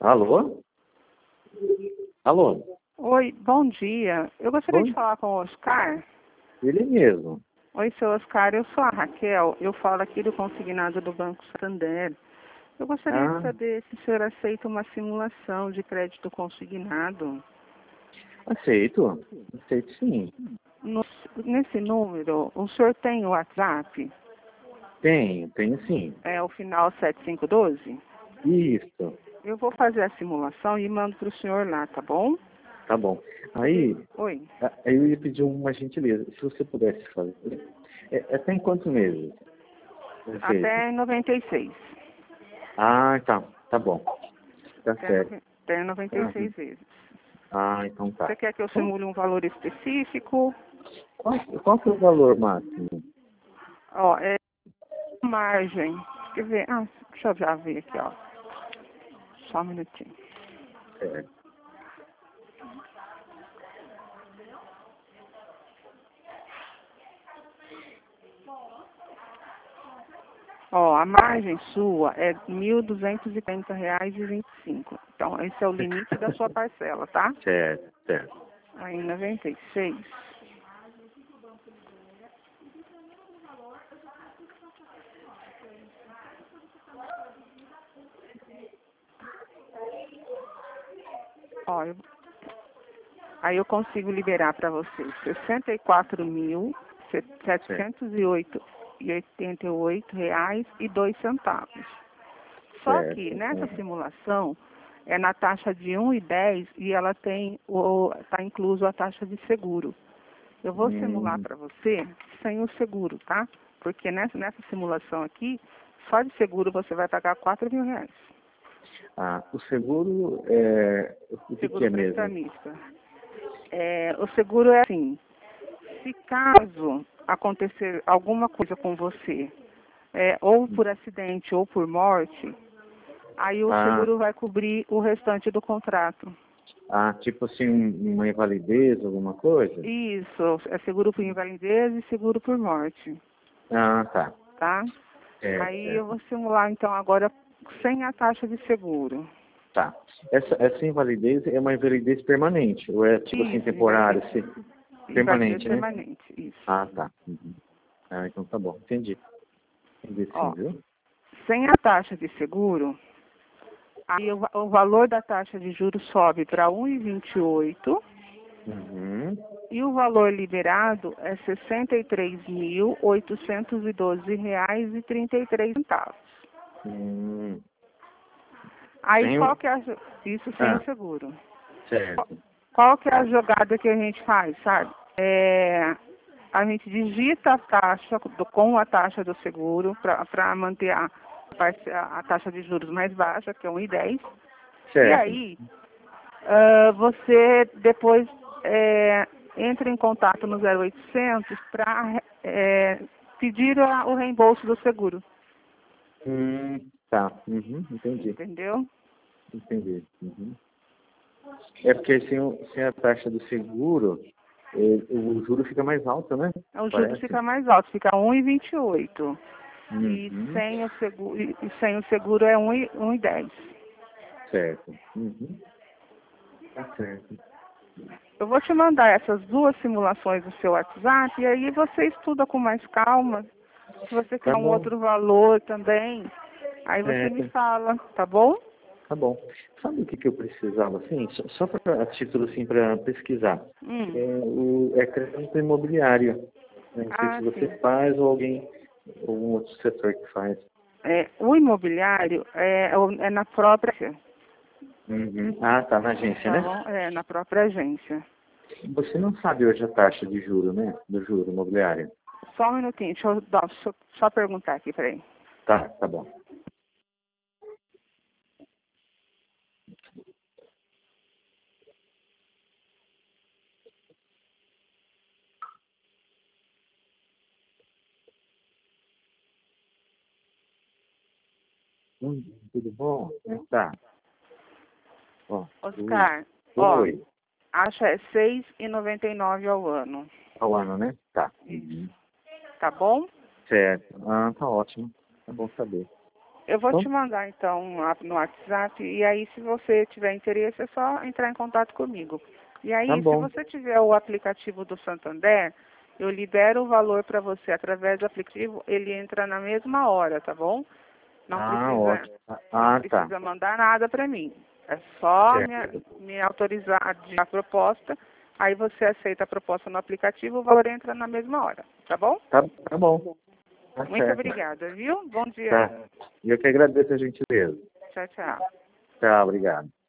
Alô? Alô? Oi, bom dia. Eu gostaria Bom, de falar com o Oscar. ele mesmo. Oi, seu Oscar, eu sou a Raquel. Eu falo aqui do consignado do Banco Santander. Eu gostaria de Ah, saber se o senhor aceita uma simulação de crédito consignado. aceito. Aceito sim. No- Nesse número, o senhor tem o WhatsApp? Tenho sim. É o final 7512? Isso, Eu vou fazer a simulação e mando para o senhor lá, tá bom? tá bom. Aí, Oi. aí eu ia pedir uma gentileza. Se você pudesse fazer. Tem quantos meses? Vezes? Até 96. Ah, tá bom. Tá certo. Até 96 Aham. vezes. Ah, então tá. Você quer que eu simule um valor específico? Qual que é o valor máximo? Ó, é margem. Quer ver? Ah, deixa eu já ver aqui, ó. Só um minutinho. É. Ó, a margem sua é R$ 1.240,25. Então, esse é o limite da sua parcela, tá? Certo, certo. Aí, 96. Ó, aí eu consigo liberar para você R$ 64.788,82. Só que Certo. nessa Aham. simulação é na taxa de 1,10 e ela tem tá incluso a taxa de seguro. Eu vou simular Hum, para você sem o seguro, tá? Porque nessa simulação aqui, só de seguro você vai pagar R$ 4.000. o seguro, o que Seguro é mesmo? prestamista. O seguro é assim, se caso acontecer alguma coisa com você, ou por acidente ou por morte, aí o Ah, seguro vai cobrir o restante do contrato. tipo assim, uma invalidez, alguma coisa? Isso, é seguro por invalidez e seguro por morte, Ah, tá. tá? Certo, Aí eu certo. vou simular então agora sem a taxa de seguro. Tá. Essa invalidez é uma invalidez permanente, ou é tipo assim, Isso, temporária, assim, invalidez permanente, né? permanente, isso. Ah, tá. Uhum. Ah, então tá bom. Entendi. Entendi sim, Ó, viu? sem a taxa de seguro, aí o valor da taxa de juros sobe para 1,28 Uhum. e o valor liberado é R$ 63.812,33. Hum. Aí Sem qual o... que é isso sem o Ah, seguro? certo. Qual que é a jogada que a gente faz, sabe? A gente digita a taxa com a taxa do seguro para manter a taxa de juros mais baixa, que é 1,10. E Certo. aí, você depois entra em contato no 0800 para pedir o reembolso do seguro, Tá. Uhum. Entendi. entendeu? Entendi. Uhum. É porque sem a taxa do seguro, o juro fica mais alto, né? O juros Parece. fica mais alto, fica 1,28. E Uhum. sem o seguro é 1,10. Certo. Uhum. Tá certo. Eu vou te mandar essas duas simulações no seu WhatsApp e aí você estuda com mais calma. Se você quer Tá um bom. outro valor também, aí você me Certo. fala, tá bom? Tá bom. Sabe o que eu precisava, assim, só para a título, assim, para pesquisar? Hum. É crédito imobiliário. Eu não sei se Ah, você sim. faz ou algum outro setor que faz. O imobiliário é na própria, Uhum. Ah, tá, na agência, tá né? bom? É na própria agência. Você não sabe hoje a taxa de juro, né? Do juro imobiliário. Só um minutinho, deixa eu só perguntar aqui, peraí. Tá bom. Tudo bom? Tá. Ó, Oscar, ó, oi. acha é 6,99 ao ano. Ao ano, né? Tá. Isso. Uhum. Tá bom? Certo. Ah, tá ótimo. É bom saber. Eu vou te mandar, então, no WhatsApp, e aí, se você tiver interesse, é só entrar em contato comigo. E aí, Tá se bom. você tiver o aplicativo do Santander, eu libero o valor para você através do aplicativo, ele entra na mesma hora, tá bom? Não Ótimo. não Tá. precisa mandar nada para mim. É só Certo. me autorizar a proposta, aí você aceita a proposta no aplicativo, o valor entra na mesma hora, tá bom? Tá bom. Tá Muito certo. obrigada, viu? Bom dia Tá. aí. E eu que agradeço a gentileza. Tchau, tchau. Tchau, obrigado.